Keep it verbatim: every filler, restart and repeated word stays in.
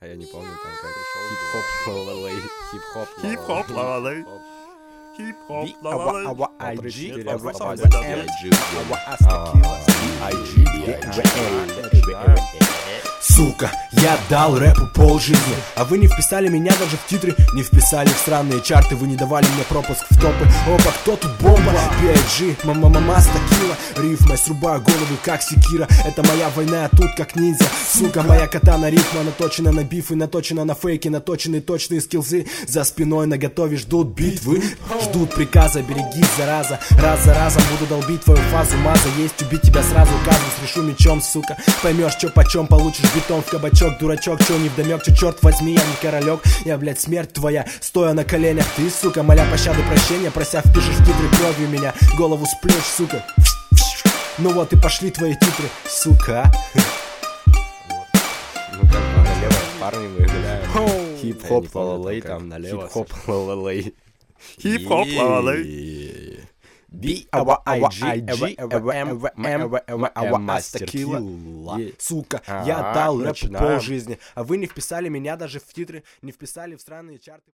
А я не помню, там как хип-хоп, ла-ла-лей, хип-хоп, Хип-хоп, ла-ла-лей. Хип-хоп, ла-ла-лей. ла-ла-лей. ай джи, ай джи, Сука, я дал рэпу полжизни, а вы не вписали меня даже в титры, не вписали в странные чарты, вы не давали мне пропуск в топы. Опа, кто тут бомба? пи ай джи, мама-мама стакила, рифмой срубаю головы как секира. Это моя война, а тут как ниндзя. Сука, моя катана рифма наточена на бифы, наточена на фейки, наточены точные скиллзы. За спиной наготове ждут битвы, ждут приказа, берегись, зараза. Раз за разом буду долбить твою фазу, маза есть, убить тебя сразу, казус решу мечом, сука. Поймешь, чё почем, получишь бетон в кабачок, дурачок, чё невдомёк, чё черт возьми, я не королек, я, блядь, смерть твоя, стоя на коленях, ты, сука, моля пощады прощения, прося впишешь в титры кровью меня, голову сплешь, сука. Ну вот и пошли твои титры, сука. Ну как бы налево парни выгуляют. Хип-хоп, ла-ла-лей, там налево. Хип-хоп, ла-ла-лей. Хип-хоп, ла-ла-лей. би ай джи, мастер Килла. Сука, я дал рэпу полжизни, а вы не вписали меня даже в титры, не вписали в странные чарты.